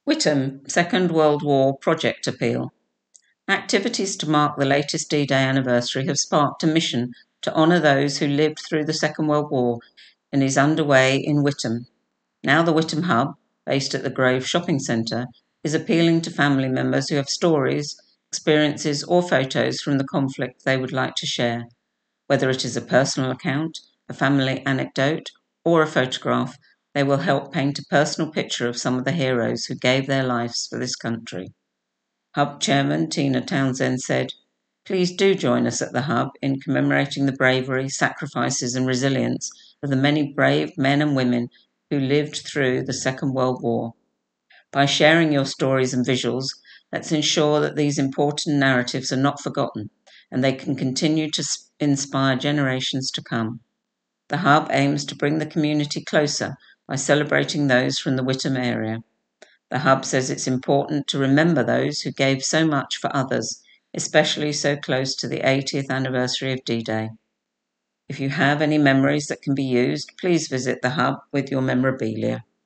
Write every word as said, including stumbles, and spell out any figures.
Whittam Second World War Project Appeal. Activities to mark the latest D-Day anniversary have sparked a mission to honour those who lived through the Second World War and is underway in Whittam. Now the Whittam Hub, based at the Grove Shopping Centre, is appealing to family members who have stories, experiences or photos from the conflict they would like to share. Whether it is a personal account, a family anecdote or a photograph, they will help paint a personal picture of some of the heroes who gave their lives for this country. Hub Chairman Tina Townsend said, "Please do join us at the Hub in commemorating the bravery, sacrifices and resilience of the many brave men and women who lived through the Second World War. By sharing your stories and visuals, let's ensure that these important narratives are not forgotten and they can continue to inspire generations to come." The Hub aims to bring the community closer by celebrating those from the Whittam area. The Hub says it's important to remember those who gave so much for others, especially so close to the eightieth anniversary of D-Day. If you have any memories that can be used, please visit the Hub with your memorabilia.